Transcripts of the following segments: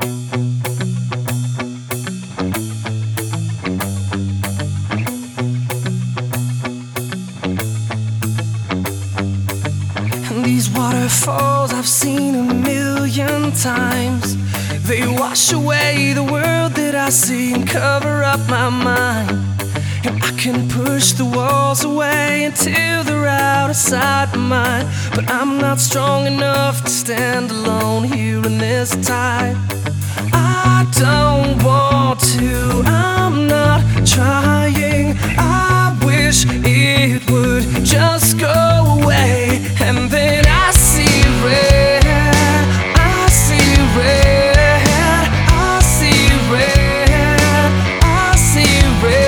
And these waterfalls I've seen a million times. They wash away the world that I see and cover up my mind. And I can push the walls away until they're out of sight of mine. But I'm not strong enough to stand alone here in this tide. I don't want to, I'm not trying. I wish it would just go away. And then I see red, I see red, I see red, I see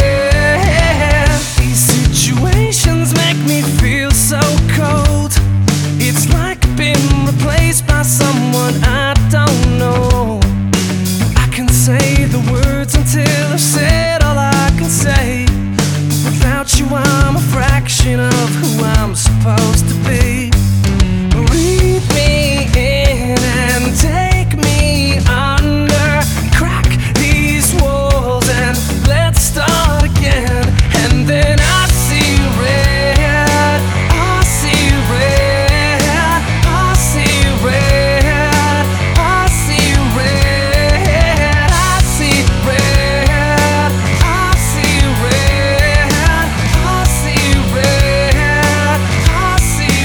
red. These situations make me feel so cold. It's like I've been replaced by someone I don't know. I can say the words until I've said all I can say. Without you I'm a fraction of who I'm supposed to be. Breathe me in and take me under. Crack these walls and let's start again. And then I see red, I see red, I see red, I see red, I see red, I see red, I see red, I see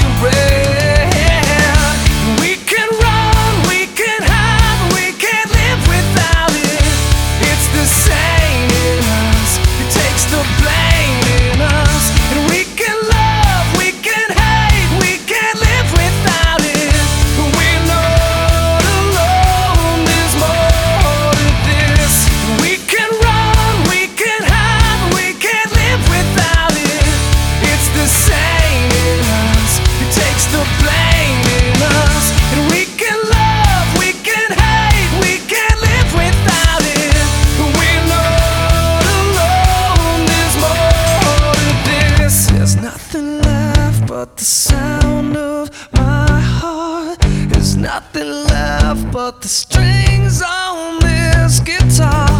red. We can run, we can hide, we can't live without it. It's the same in us, it takes the blame in us. And we can love, we can hate, we can't live without it. But we're not alone, there's more to this. We can run, we can hide, we can't live without it. It's the same in us, it takes the blame in us. And we can love, we can hate, we can't live without it. But we're not alone, there's more to this. There's nothing left but the sound of my heart. There's nothing left but the strings on this guitar.